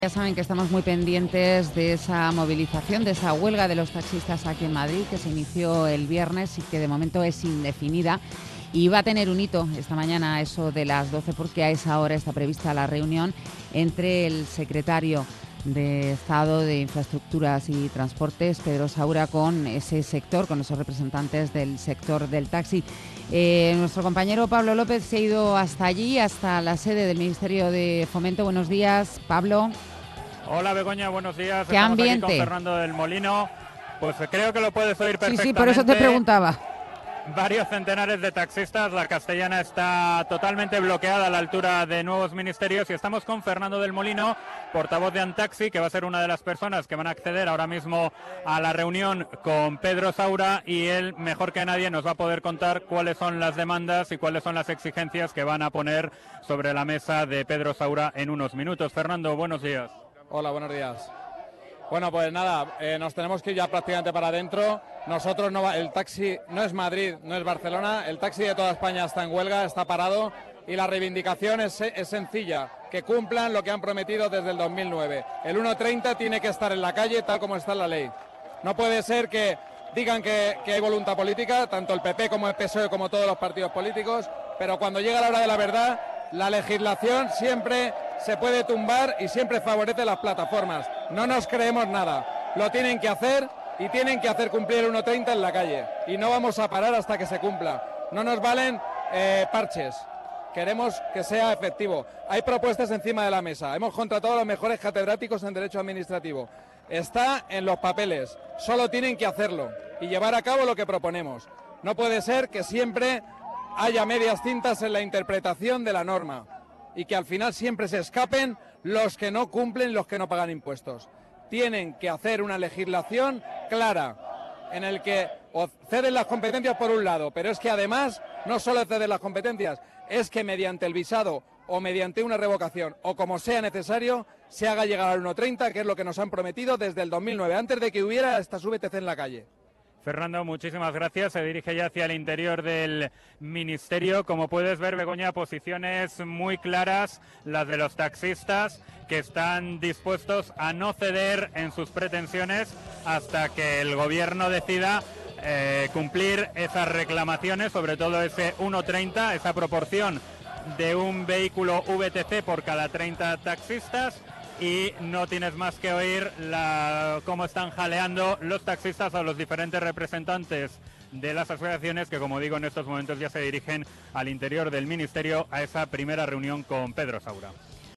Ya saben que estamos muy pendientes de esa movilización, de esa huelga de los taxistas aquí en Madrid, que se inició el viernes y que de momento es indefinida. Y va a tener un hito esta mañana a eso de las 12, porque a esa hora está prevista la reunión entre el secretario de Estado de Infraestructuras y Transportes, Pedro Saura, con ese sector, con esos representantes del sector del taxi. Nuestro compañero Pablo López se ha ido hasta allí, hasta la sede del Ministerio de Fomento. Buenos días, Pablo. Hola Begoña, buenos días. ¿Qué Estamos ambiente? aquí con Fernando del Molino. Pues creo que lo puedes oír perfectamente. Sí, por eso te preguntaba. Varios centenares de taxistas, la Castellana está totalmente bloqueada a la altura de Nuevos Ministerios y estamos con Fernando del Molino, portavoz de Antaxi, que va a ser una de las personas que van a acceder ahora mismo a la reunión con Pedro Saura, y él, mejor que nadie, nos va a poder contar cuáles son las demandas y cuáles son las exigencias que van a poner sobre la mesa de Pedro Saura en unos minutos. Fernando, buenos días. Hola, buenos días. Bueno, pues nada, nos tenemos que ir ya prácticamente para adentro. Nosotros el taxi no es Madrid, no es Barcelona, el taxi de toda España está en huelga, está parado, y la reivindicación es sencilla, que cumplan lo que han prometido desde el 2009. El 1.30 tiene que estar en la calle tal como está en la ley. No puede ser que digan que hay voluntad política, tanto el PP como el PSOE como todos los partidos políticos, pero cuando llega la hora de la verdad, la legislación siempre se puede tumbar y siempre favorece las plataformas. No nos creemos nada. Lo tienen que hacer y tienen que hacer cumplir el 1.30 en la calle. Y no vamos a parar hasta que se cumpla. No nos valen parches. Queremos que sea efectivo. Hay propuestas encima de la mesa. Hemos contratado a los mejores catedráticos en Derecho Administrativo. Está en los papeles. Solo tienen que hacerlo y llevar a cabo lo que proponemos. No puede ser que siempre haya medias tintas en la interpretación de la norma y que al final siempre se escapen los que no cumplen, los que no pagan impuestos. Tienen que hacer una legislación clara en el que ceden las competencias por un lado, pero es que además no solo ceden las competencias, es que mediante el visado o mediante una revocación o como sea necesario se haga llegar al 1.30, que es lo que nos han prometido desde el 2009, antes de que hubiera estas VTC en la calle. Fernando, muchísimas gracias. Se dirige ya hacia el interior del Ministerio. Como puedes ver, Begoña, posiciones muy claras, las de los taxistas, que están dispuestos a no ceder en sus pretensiones hasta que el Gobierno decida cumplir esas reclamaciones, sobre todo ese 1.30, esa proporción de un vehículo VTC por cada 30 taxistas. Y no tienes más que oír cómo están jaleando los taxistas a los diferentes representantes de las asociaciones que, como digo, en estos momentos ya se dirigen al interior del Ministerio a esa primera reunión con Pedro Saura.